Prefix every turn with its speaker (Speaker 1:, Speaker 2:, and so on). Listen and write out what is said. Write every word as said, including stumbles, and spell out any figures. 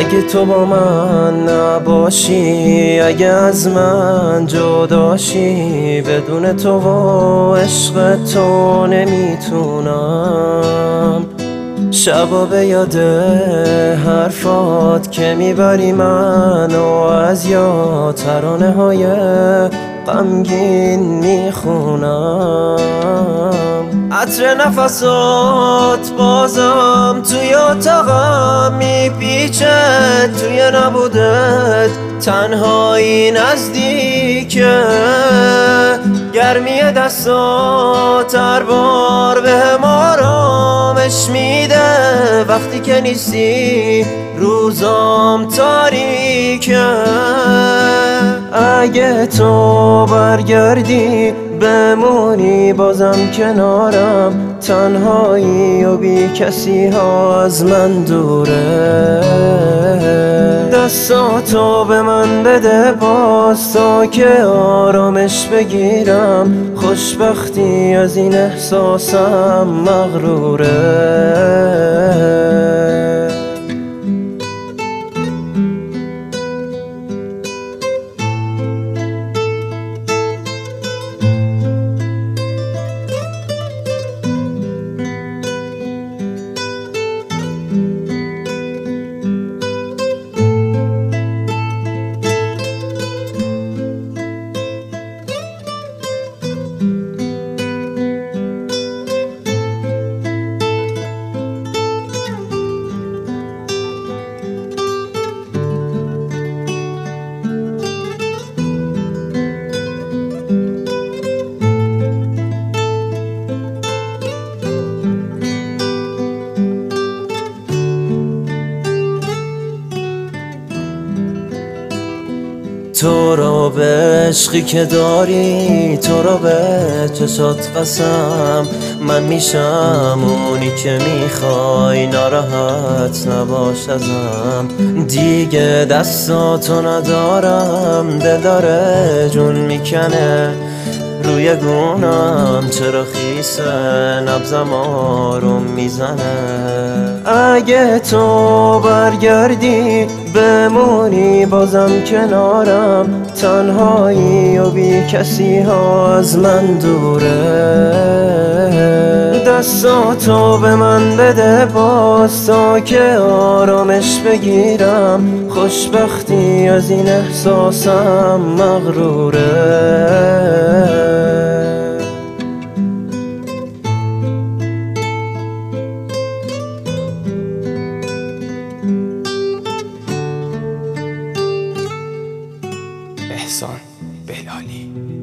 Speaker 1: اگه تو با من نباشی، اگه از من جداشی، بدون تو و عشق تو نمیتونم. شبا به یاد حرفات که میبری منو از یاد، ترانه های غمگین میخونم. عطر نفسات بازم توی اتاقم میپیچه، توی نبودت تنهایی نزدیکه. گرمی دستات هر بار بهم آرامش میده، وقتی که نیستی روزام تاریکه. اگه تو برگردی بمونی بازم کنارم، تنهایی و بی کسی ها از من دوره. دستاتو به من بده باز تا که آرامش بگیرم، خوشبختی از این احساسم مغروره. تو رو به عشقی که داری، تو رو به چشات قسم، من میشم اونی که میخوای، ناراحت نباش ازم. دیگه دستاتو ندارم، دل داره جون میکنه روی گونم، چرا خیسه نبضم آروم میزنه. اگه تو برگردی بمونی بازم کنارم، تنهایی و بی کسی ها از من دوره. دستاتو به من بده باز تا که آرامش بگیرم، خوشبختی از این احساسم مغروره.
Speaker 2: احسان بلالی.